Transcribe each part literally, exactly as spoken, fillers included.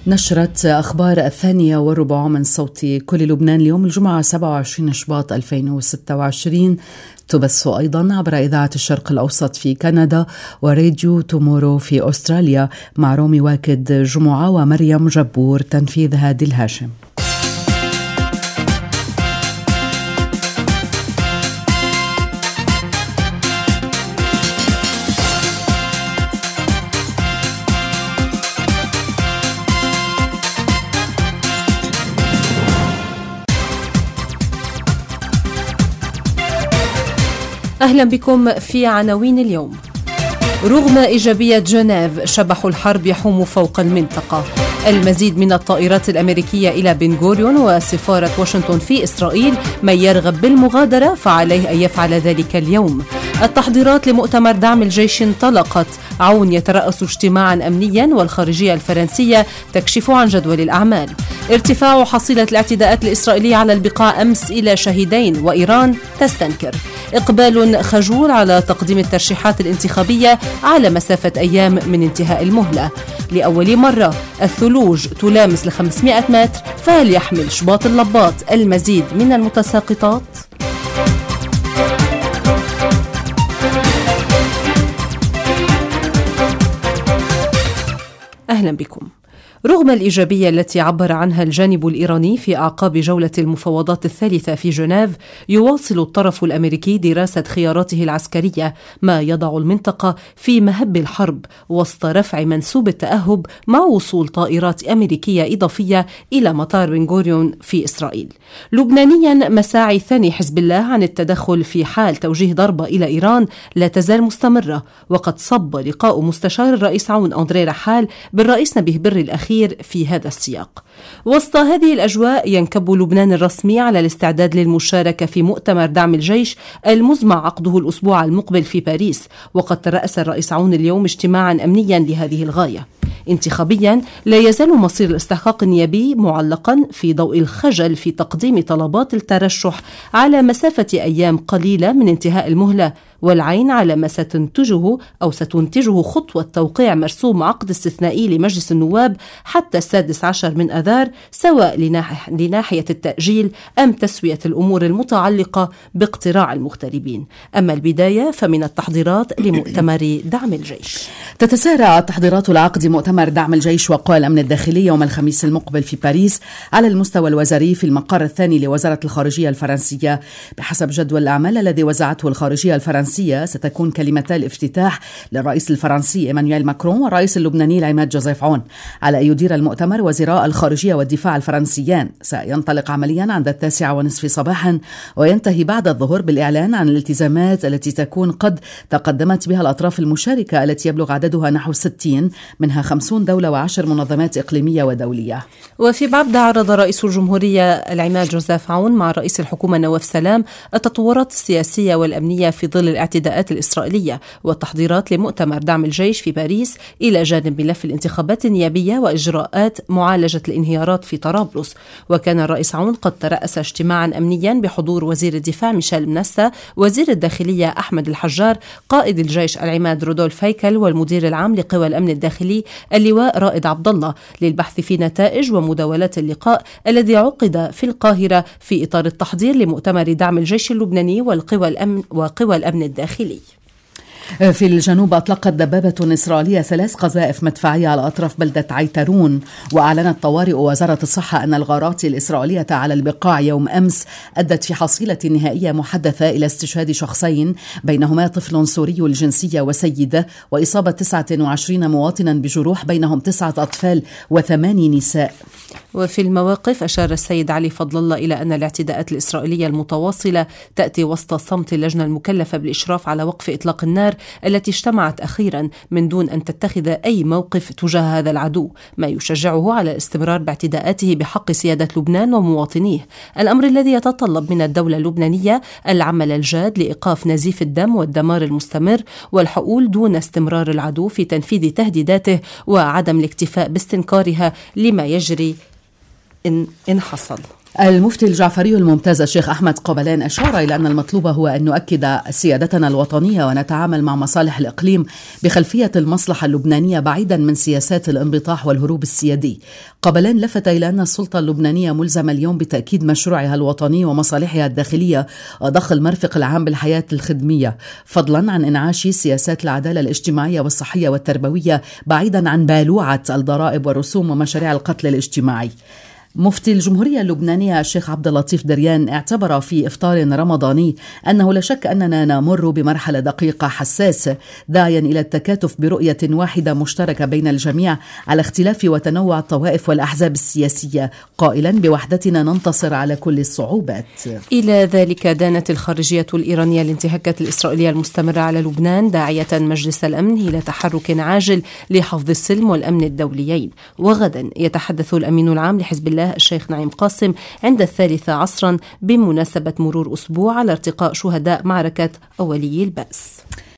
نشرت أخبار الثانية والربع من صوت كل لبنان اليوم الجمعة سبعة وعشرين شباط ألفين وستة وعشرين، تبث أيضا عبر إذاعة الشرق الأوسط في كندا وراديو تومورو في أستراليا، مع رومي واكد جمعة ومريم جبور. تنفيذ هادي الهاشم. أهلا بكم في عناوين اليوم. رغم إيجابية جنيف، شبح الحرب يحوم فوق المنطقة. المزيد من الطائرات الأمريكية إلى بن غوريون وسفارة واشنطن في إسرائيل. من يرغب بالمغادرة فعليه أن يفعل ذلك اليوم. التحضيرات لمؤتمر دعم الجيش انطلقت. عون يترأس اجتماعا أمنيا، والخارجية الفرنسية تكشف عن جدول الأعمال. ارتفاع حصيلة الاعتداءات الإسرائيلية على البقاع أمس إلى شهيدين، وإيران تستنكر. إقبال خجول على تقديم الترشيحات الانتخابية على مسافة أيام من انتهاء المهلة. لأول مرة الثلوج تلامس لخمسمائة متر، فهل يحمل شباط اللباط المزيد من المتساقطات؟ أهلا بكم. رغم الإيجابية التي عبر عنها الجانب الإيراني في أعقاب جولة المفاوضات الثالثة في جنيف، يواصل الطرف الأمريكي دراسة خياراته العسكرية، ما يضع المنطقة في مهب الحرب وسط رفع منسوب التأهب مع وصول طائرات أمريكية إضافية إلى مطار بن غوريون في إسرائيل. لبنانيا، مساعي ثاني حزب الله عن التدخل في حال توجيه ضربة إلى إيران لا تزال مستمرة، وقد صب لقاء مستشار الرئيس عون أندري رحال بالرئيس نبيه بري الأخير في هذا السياق. وسط هذه الأجواء، ينكب لبنان الرسمي على الاستعداد للمشاركة في مؤتمر دعم الجيش المزمع عقده الأسبوع المقبل في باريس، وقد ترأس الرئيس عون اليوم اجتماعا أمنيا لهذه الغاية. انتخابيا، لا يزال مصير الاستحقاق النيابي معلقا في ضوء الخجل في تقديم طلبات الترشح على مسافة أيام قليلة من انتهاء المهلة، والعين على ما ستنتجه أو ستنتجه خطوة توقيع مرسوم عقد استثنائي لمجلس النواب حتى السادس عشر من أذار، سواء لناح... لناحية التأجيل أم تسوية الأمور المتعلقة باقتراع المغتربين. أما البداية فمن التحضيرات لمؤتمر دعم الجيش. تتسارع تحضيرات العقد مؤتمر دعم الجيش وقوى الأمن الداخلي يوم الخميس المقبل في باريس على المستوى الوزاري في المقر الثاني لوزارة الخارجية الفرنسية. بحسب جدول الأعمال الذي وزعته الخارجية الفرنسية، ستكون كلمتا الافتتاح للرئيس الفرنسي إيمانويل ماكرون والرئيس اللبناني العماد جوزيف عون. على أن يدير المؤتمر وزراء الخارجية والدفاع الفرنسيان. سينطلق عمليا عند التاسعة ونصف صباحا، وينتهي بعد الظهر بالإعلان عن الالتزامات التي تكون قد تقدمت بها الأطراف المشاركة، التي يبلغ عددها نحو ستين، منها خمسون دولة وعشر منظمات إقليمية ودولية. وفي بعد عرض رئيس الجمهورية العماد جوزيف عون مع رئيس الحكومة نواف سلام التطورات السياسية والأمنية في ظل الاعتداءات الإسرائيلية والتحضيرات لمؤتمر دعم الجيش في باريس، إلى جانب ملف الانتخابات النيابية وإجراءات معالجة الانهيارات في طرابلس. وكان الرئيس عون قد ترأس اجتماعا أمنيا بحضور وزير الدفاع ميشيل منسا، وزير الداخلية أحمد الحجار، قائد الجيش العماد رودولف هيكل، والمدير العام لقوى الأمن الداخلي اللواء رائد عبد الله، للبحث في نتائج ومداولات اللقاء الذي عقد في القاهرة في إطار التحضير لمؤتمر دعم الجيش اللبناني والقوى الأمن وقوى الأمن الداخلي. في الجنوب، أطلقت دبابة إسرائيلية ثلاث قذائف مدفعية على أطراف بلدة عيترون. وأعلنت طوارئ وزارة الصحة أن الغارات الإسرائيلية على البقاع يوم أمس أدت في حصيلة نهائية محدثة إلى استشهاد شخصين، بينهما طفل سوري الجنسية وسيدة، وإصابة تسعة وعشرين مواطنا بجروح، بينهم تسعة أطفال وثماني نساء. وفي المواقف، أشار السيد علي فضل الله إلى أن الاعتداءات الإسرائيلية المتواصلة تأتي وسط صمت اللجنة المكلفة بالإشراف على وقف إطلاق النار التي اجتمعت أخيرا من دون أن تتخذ أي موقف تجاه هذا العدو، ما يشجعه على الاستمرار باعتداءاته بحق سيادة لبنان ومواطنيه، الأمر الذي يتطلب من الدولة اللبنانية العمل الجاد لإيقاف نزيف الدم والدمار المستمر والحقول دون استمرار العدو في تنفيذ تهديداته وعدم الاكتفاء باستنكارها لما يجري إن, إن حصل. المفتي الجعفري الممتاز الشيخ أحمد قبلان أشار إلى أن المطلوب هو أن نؤكد سيادتنا الوطنية ونتعامل مع مصالح الإقليم بخلفية المصلحة اللبنانية بعيدا من سياسات الانبطاح والهروب السيادي. قبلان لفت إلى أن السلطة اللبنانية ملزمة اليوم بتأكيد مشروعها الوطني ومصالحها الداخلية وضخ المرفق العام بالحياة الخدمية، فضلا عن إنعاش سياسات العدالة الاجتماعية والصحية والتربوية بعيدا عن بالوعة الضرائب والرسوم ومشاريع القتل الاجتماعي. مفتي الجمهورية اللبنانية الشيخ عبد اللطيف دريان اعتبر في إفطار رمضاني أنه لا شك أننا نمر بمرحلة دقيقة حساسة، داعيا إلى التكاتف برؤية واحدة مشتركة بين الجميع على اختلاف وتنوع الطوائف والأحزاب السياسية، قائلا بوحدتنا ننتصر على كل الصعوبات. إلى ذلك دانت الخارجية الإيرانية الانتهاكات الإسرائيلية المستمرة على لبنان، داعية مجلس الأمن إلى تحرك عاجل لحفظ السلم والأمن الدوليين. وغدا يتحدث الأمين العام لحزب الله الشيخ نعيم قاسم عند الثالثة عصرا بمناسبة مرور أسبوع على ارتقاء شهداء معركة أولي البأس.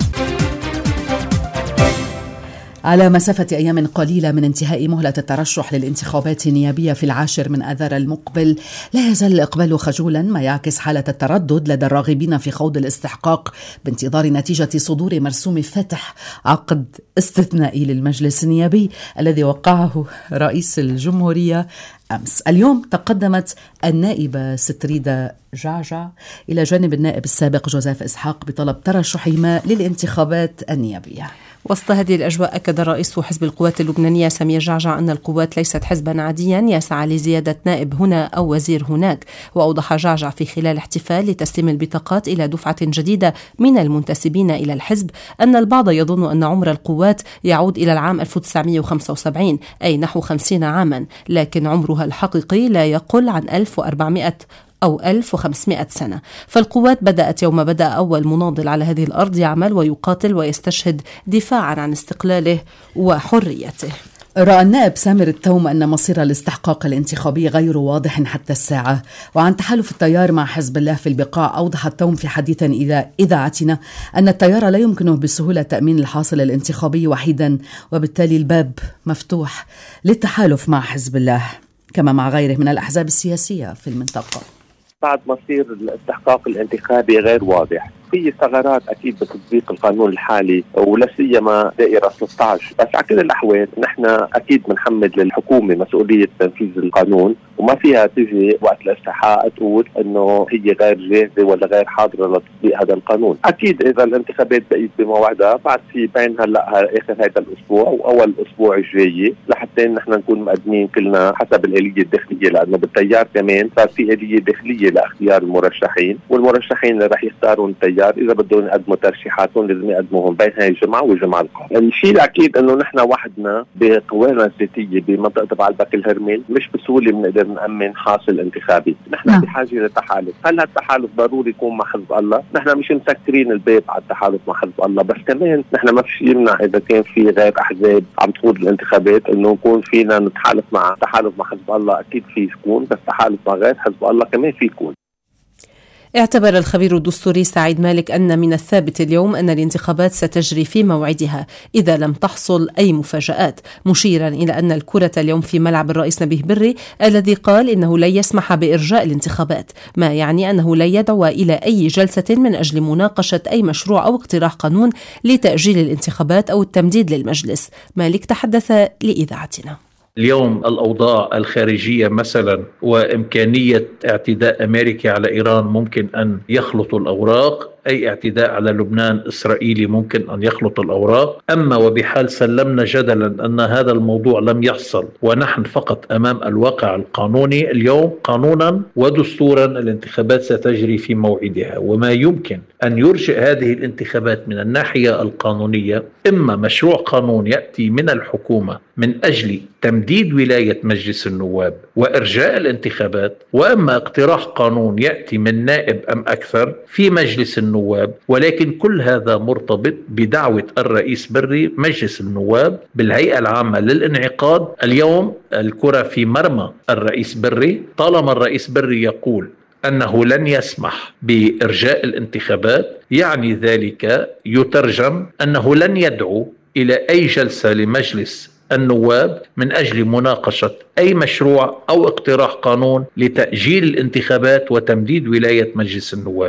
على مسافة أيام قليلة من انتهاء مهلة الترشح للانتخابات النيابية في العاشر من آذار المقبل، لا يزال الإقبال خجولا، ما يعكس حالة التردد لدى الراغبين في خوض الاستحقاق بانتظار نتيجة صدور مرسوم فتح عقد استثنائي للمجلس النيابي الذي وقعه رئيس الجمهورية أمس. اليوم تقدمت النائبة ستريدة جعجع إلى جانب النائب السابق جوزيف إسحاق بطلب ترشحهما للانتخابات النيابية. وسط هذه الأجواء أكد رئيس حزب القوات اللبنانية سمير جعجع أن القوات ليست حزبا عاديا يسعى لزيادة نائب هنا أو وزير هناك. وأوضح جعجع في خلال احتفال لتسليم البطاقات إلى دفعة جديدة من المنتسبين إلى الحزب أن البعض يظن أن عمر القوات يعود إلى العام ألف وتسعمائة وخمسة وسبعين، أي نحو خمسين عاما، لكن عمرها الحقيقي لا يقل عن ألف وأربعمائة أو ألف وخمسمائة سنة. فالقوات بدأت يوم بدأ أول مناضل على هذه الأرض يعمل ويقاتل ويستشهد دفاعا عن استقلاله وحريته. رأى النائب سامر التوم أن مصير الاستحقاق الانتخابي غير واضح حتى الساعة. وعن تحالف التيار مع حزب الله في البقاع، أوضح التوم في حديث إلى إذاعتنا أن التيار لا يمكنه بسهولة تأمين الحاصل الانتخابي وحيدا، وبالتالي الباب مفتوح للتحالف مع حزب الله كما مع غيره من الأحزاب السياسية في المنطقة. بعد مصير الاستحقاق الانتخابي غير واضح، في ثغرات اكيد بتطبيق القانون الحالي ولا سيما دائره ستة عشر، بس على كل الاحوال نحن اكيد بنحمل للحكومه مسؤوليه تنفيذ القانون، وما فيها تجي وقت الاستحقاق تقول انه هي غير جاهزه ولا غير حاضره لتطبيق هذا القانون. اكيد اذا الانتخابات بقيت بموعدها بعد في بين هلا اخر هذا الاسبوع واول الاسبوع الجاي لحتى نحن نكون مقدمين كلنا حسب الاليه الداخليه، لانه بالتيار كمان صار في اليه داخليه لاختيار المرشحين، والمرشحين اللي رح يختاروا التيار اذا بدهم يقدموا ترشيحاتهم لازم يقدموهم بين هاي الجمعه والجمعه القادمه. الشيء الاكيد انه نحن وحدنا بقوانا الذاتيه بمنطقه بعلبك الهرمل مش بسهوله بنقدر نامن حاصل انتخابي، نحن نعم. بحاجه لتحالف. هل هالتحالف ضروري يكون مع حزب الله؟ نحن مش مسكرين الباب على التحالف مع حزب الله، بس كمان نحن ما فيش يمنع اذا كان في غير احزاب عم تخوض الانتخابات انه نكون فينا نتحالف مع تحالف مع حزب الله، اكيد في يكون، بس تحالف مع غير حزب الله كمان في يكون. اعتبر الخبير الدستوري سعيد مالك أن من الثابت اليوم أن الانتخابات ستجري في موعدها إذا لم تحصل أي مفاجآت، مشيرا إلى أن الكرة اليوم في ملعب الرئيس نبيه بري الذي قال إنه لن يسمح بإرجاء الانتخابات، ما يعني أنه لن يدعو إلى أي جلسة من أجل مناقشة أي مشروع أو اقتراح قانون لتأجيل الانتخابات أو التمديد للمجلس. مالك تحدث لإذاعتنا. اليوم الأوضاع الخارجية مثلا وإمكانية اعتداء أمريكا على إيران ممكن أن يخلط الأوراق، أي اعتداء على لبنان إسرائيلي ممكن أن يخلط الأوراق. أما وبحال سلمنا جدلا أن هذا الموضوع لم يحصل ونحن فقط أمام الواقع القانوني، اليوم قانونا ودستورا الانتخابات ستجري في موعدها، وما يمكن أن يرجئ هذه الانتخابات من الناحية القانونية إما مشروع قانون يأتي من الحكومة من أجل تمديد ولاية مجلس النواب وإرجاء الانتخابات، وإما اقتراح قانون يأتي من نائب أم أكثر في مجلس النواب. ولكن كل هذا مرتبط بدعوة الرئيس بري مجلس النواب بالهيئة العامة للانعقاد. اليوم الكرة في مرمى الرئيس بري، طالما الرئيس بري يقول أنه لن يسمح بإرجاء الانتخابات، يعني ذلك يترجم أنه لن يدعو إلى أي جلسة لمجلس النواب من أجل مناقشة أي مشروع أو اقتراح قانون لتأجيل الانتخابات وتمديد ولاية مجلس النواب.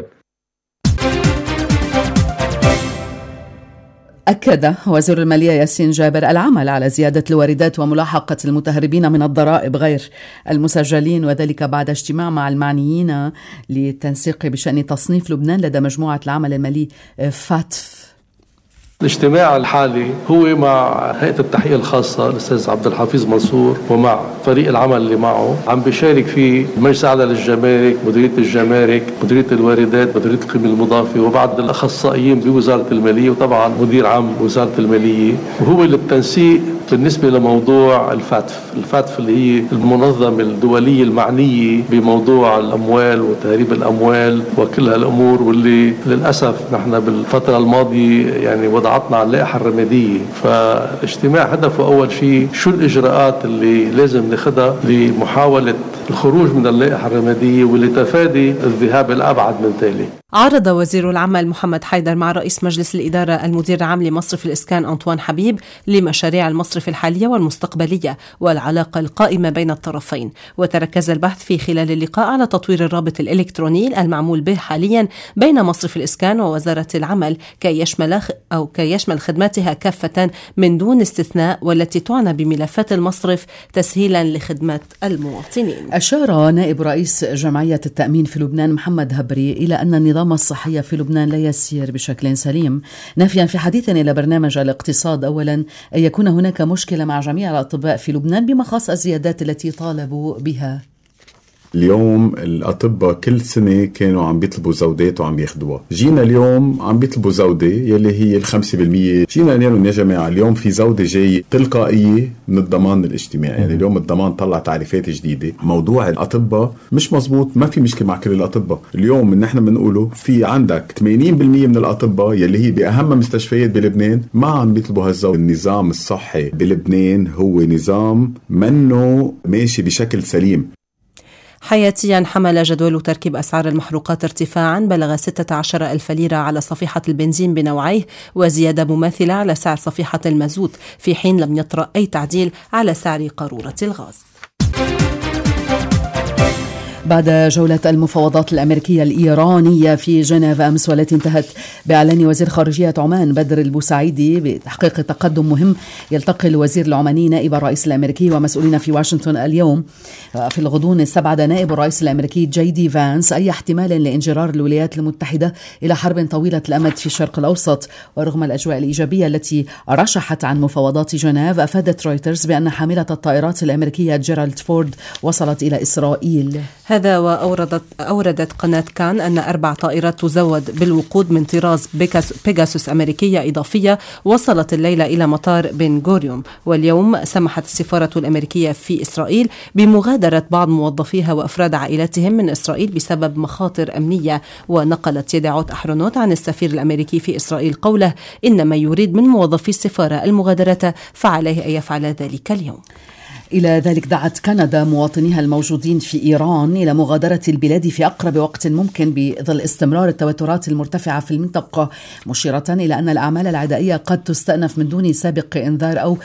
أكد وزير المالية ياسين جابر العمل على زيادة الواردات وملاحقة المتهربين من الضرائب غير المسجلين، وذلك بعد اجتماع مع المعنيين للتنسيق بشأن تصنيف لبنان لدى مجموعة العمل المالي فاتف. الاجتماع الحالي هو مع هيئة التحقيق الخاصة الأستاذ عبد الحفيظ منصور ومع فريق العمل اللي معه، عم بيشارك فيه المجلس الأعلى للجمارك، مديرية الجمارك، مديرية الواردات، مديرية القيمة المضافة، وبعض الأخصائيين بوزارة المالية، وطبعا مدير عام وزارة المالية، وهو للتنسيق بالنسبة لموضوع الفاتف. الفاتف اللي هي المنظمة الدولية المعنية بموضوع الأموال وتهريب الأموال وكل هالأمور، واللي للأسف نحن بالفترة الماضية يعني وضعتنا على اللائحة الرمادية. فالاجتماع هدفه أول شيء شو الإجراءات اللي لازم ناخدها لمحاولة الخروج من اللائحة الرمادية ولتفادي الذهاب الأبعد من ذلك. عرض وزير العمل محمد حيدر مع رئيس مجلس الإدارة المدير العام لمصرف الإسكان أنطوان حبيب لمشاريع المصرف الحالية والمستقبلية والعلاقة القائمة بين الطرفين، وتركز البحث في خلال اللقاء على تطوير الرابط الإلكتروني المعمول به حاليا بين مصرف الإسكان ووزارة العمل كي يشمل أو كي يشمل خدماتها كافة من دون استثناء، والتي تعنى بملفات المصرف تسهيلا لخدمة المواطنين. أشار نائب رئيس جمعية التأمين في لبنان محمد هبري إلى أن النظام الصحي في لبنان لا يسير بشكل سليم، نافيا في حديث إلى برنامج الاقتصاد أولا أن يكون هناك مشكلة مع جميع الأطباء في لبنان بما خاص الزيادات التي طالبوا بها. اليوم الأطباء كل سنة كانوا عم بيطلبوا زودات وعم ياخدوها، جينا اليوم عم بيطلبوا زودة يلي هي الخمسة بالمية. جينا نقول يا جماعة اليوم في زودة جاي تلقائية من الضمان الاجتماعي، يعني اليوم الضمان طلع تعريفات جديدة. موضوع الأطباء مش مزبوط، ما في مشكلة مع كل الأطباء. اليوم من نحن بنقوله في عندك ثمانين بالمية من الأطباء يلي هي بأهم مستشفيات بلبنان ما عم بيطلبوا هالزودة. النظام الصحي بلبنان هو نظام منه ماشي بشكل سليم. حياتيا حمل جدول تركيب أسعار المحروقات ارتفاعا بلغ ستة عشر ألف ليرة على صفيحة البنزين بنوعيه، وزيادة مماثلة على سعر صفيحة المازوت، في حين لم يطرأ أي تعديل على سعر قارورة الغاز. بعد جولة المفاوضات الأمريكية الإيرانية في جنيف أمس، والتي انتهت بإعلان وزير خارجية عمان بدر البوسعيدي بتحقيق تقدم مهم، يلتقي الوزير العماني نائب الرئيس الأمريكي ومسؤولين في واشنطن اليوم. في الغضون استبعد نائب الرئيس الأمريكي جي دي فانس أي احتمال لانجرار الولايات المتحدة إلى حرب طويلة الأمد في الشرق الأوسط. ورغم الأجواء الإيجابية التي رشحت عن مفاوضات جنيف، أفادت رويترز بأن حاملة الطائرات الأمريكية جيرالد فورد وصلت إلى إسرائيل. هذا وأوردت أوردت قناة كان أن أربع طائرات تزود بالوقود من طراز بيغاسوس أمريكية إضافية وصلت الليلة إلى مطار بن غوريون. واليوم سمحت السفارة الأمريكية في إسرائيل بمغادرة بعض موظفيها وأفراد عائلاتهم من إسرائيل بسبب مخاطر أمنية. ونقلت يدعوت أحرنوت عن السفير الأمريكي في إسرائيل قوله إن ما يريد من موظفي السفارة المغادرة فعليه أن يفعل ذلك اليوم. إلى ذلك دعت كندا مواطنيها الموجودين في إيران إلى مغادرة البلاد في أقرب وقت ممكن بظل استمرار التوترات المرتفعة في المنطقة، مشيرة إلى أن الأعمال العدائية قد تستأنف من دون سابق إنذار أو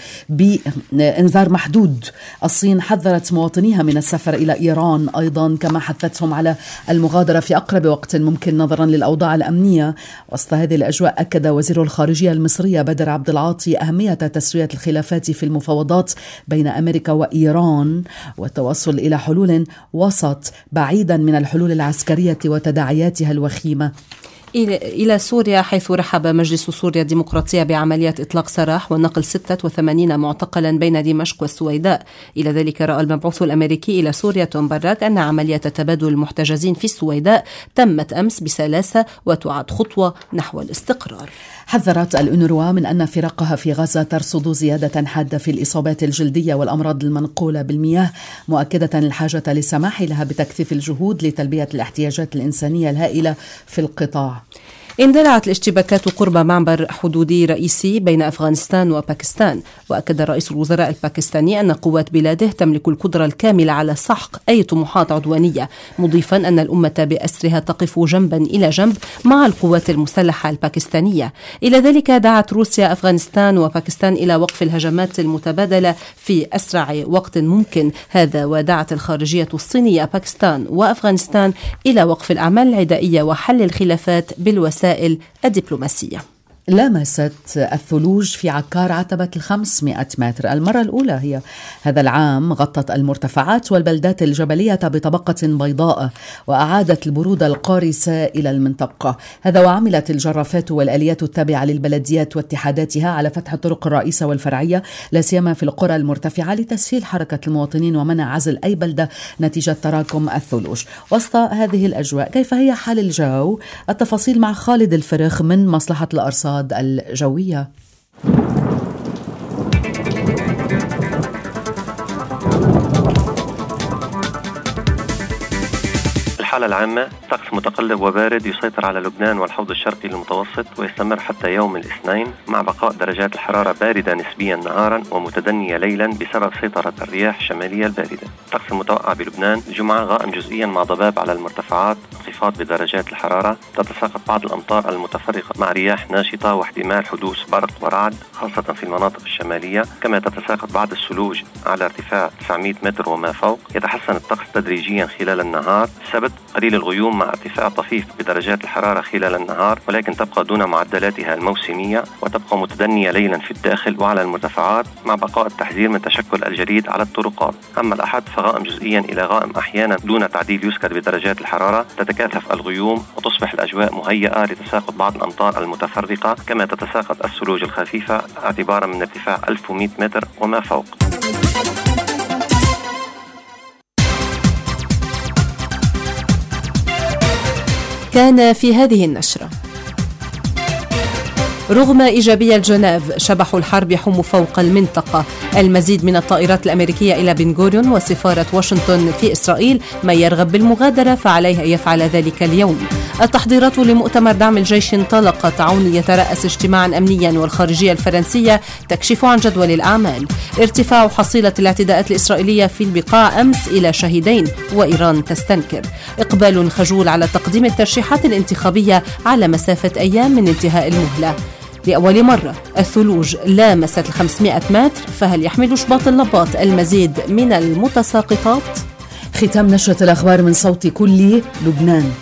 بإنذار محدود. الصين حذرت مواطنيها من السفر إلى إيران أيضا، كما حثتهم على المغادرة في أقرب وقت ممكن نظرا للأوضاع الأمنية. وسط هذه الأجواء، أكد وزير الخارجية المصرية بدر عبد العاطي أهمية تسوية الخلافات في المفاوضات بين أمريكا وإيران والتوصل إلى حلول وسط بعيدا من الحلول العسكرية وتداعياتها الوخيمة. إلى سوريا، حيث رحب مجلس سوريا الديمقراطية بعملية إطلاق سراح ونقل ستة وثمانين معتقلا بين دمشق والسويداء. إلى ذلك رأى المبعوث الأمريكي إلى سوريا توم باراك أن عملية تبادل المحتجزين في السويداء تمت أمس بسلاسة وتعد خطوة نحو الاستقرار. حذرت الأونروا من أن فرقها في غزة ترصد زيادة حادة في الإصابات الجلدية والأمراض المنقولة بالمياه، مؤكدة الحاجة للسماح لها بتكثيف الجهود لتلبية الاحتياجات الإنسانية الهائلة في القطاع. اندلعت الاشتباكات قرب معبر حدودي رئيسي بين أفغانستان وباكستان، وأكد رئيس الوزراء الباكستاني أن قوات بلاده تملك القدرة الكاملة على سحق أي طموحات عدوانية، مضيفا أن الأمة بأسرها تقف جنبا إلى جنب مع القوات المسلحة الباكستانية. إلى ذلك دعت روسيا أفغانستان وباكستان إلى وقف الهجمات المتبادلة في أسرع وقت ممكن، هذا ودعت الخارجية الصينية باكستان وأفغانستان إلى وقف الأعمال العدائية وحل الخلافات بالوسائل الدبلوماسية. لامست الثلوج في عكار عتبة الخمسمائة متر، المرة الأولى هي هذا العام غطت المرتفعات والبلدات الجبلية بطبقة بيضاء وأعادت البرودة القارسة إلى المنطقة. هذا وعملت الجرافات والآليات التابعة للبلديات واتحاداتها على فتح الطرق الرئيسة والفرعية لا سيما في القرى المرتفعة لتسهيل حركة المواطنين ومنع عزل أي بلدة نتيجة تراكم الثلوج. وسط هذه الأجواء كيف هي حال الجو؟ التفاصيل مع خالد الفرخ من مصلحة الأرصاد الجوية. الحالة العامة طقس متقلب وبارد يسيطر على لبنان والحوض الشرقي المتوسط ويستمر حتى يوم الاثنين، مع بقاء درجات الحرارة باردة نسبيا نهارا ومتدنية ليلا بسبب سيطرة الرياح الشمالية الباردة. الطقس المتوقع بلبنان الجمعة غائم جزئيا مع ضباب على المرتفعات، انخفاض بدرجات الحرارة، تتساقط بعض الأمطار المتفرقة مع رياح ناشطة واحتمال حدوث برق ورعد خاصة في المناطق الشمالية، كما تتساقط بعض الثلوج على ارتفاع تسعمائة متر وما فوق. يتحسن الطقس تدريجيا خلال النهار. السبت قليل الغيوم مع ارتفاع طفيف بدرجات الحرارة خلال النهار، ولكن تبقى دون معدلاتها الموسمية وتبقى متدنية ليلا في الداخل وعلى المرتفعات، مع بقاء التحذير من تشكل الجليد على الطرقات. أما الأحد فغائم جزئيا إلى غائم أحيانا دون تعديل يسكر بدرجات الحرارة، تتكاثف الغيوم وتصبح الأجواء مهيئة لتساقط بعض الأمطار المتفرقة، كما تتساقط الثلوج الخفيفة اعتبارا من ارتفاع ألف ومئة متر وما فوق. كان في هذه النشرة: رغم إيجابية جنيف شبح الحرب يحوم فوق المنطقة، المزيد من الطائرات الأمريكية إلى بن غوريون وسفارة واشنطن في إسرائيل، من يرغب بالمغادرة فعليه أن يفعل ذلك اليوم. التحضيرات لمؤتمر دعم الجيش انطلقت، عون يترأس اجتماعا أمنيا والخارجية الفرنسية تكشف عن جدول الأعمال. ارتفاع حصيلة الاعتداءات الإسرائيلية في البقاع أمس إلى شهيدين وإيران تستنكر. إقبال خجول على تقديم الترشيحات الانتخابية على مسافة أيام من انتهاء المهلة. لأول مرة الثلوج لامست الخمسمائة متر، فهل يحمل شباط اللباط المزيد من المتساقطات؟ ختام نشرة الأخبار من صوت كل لبنان.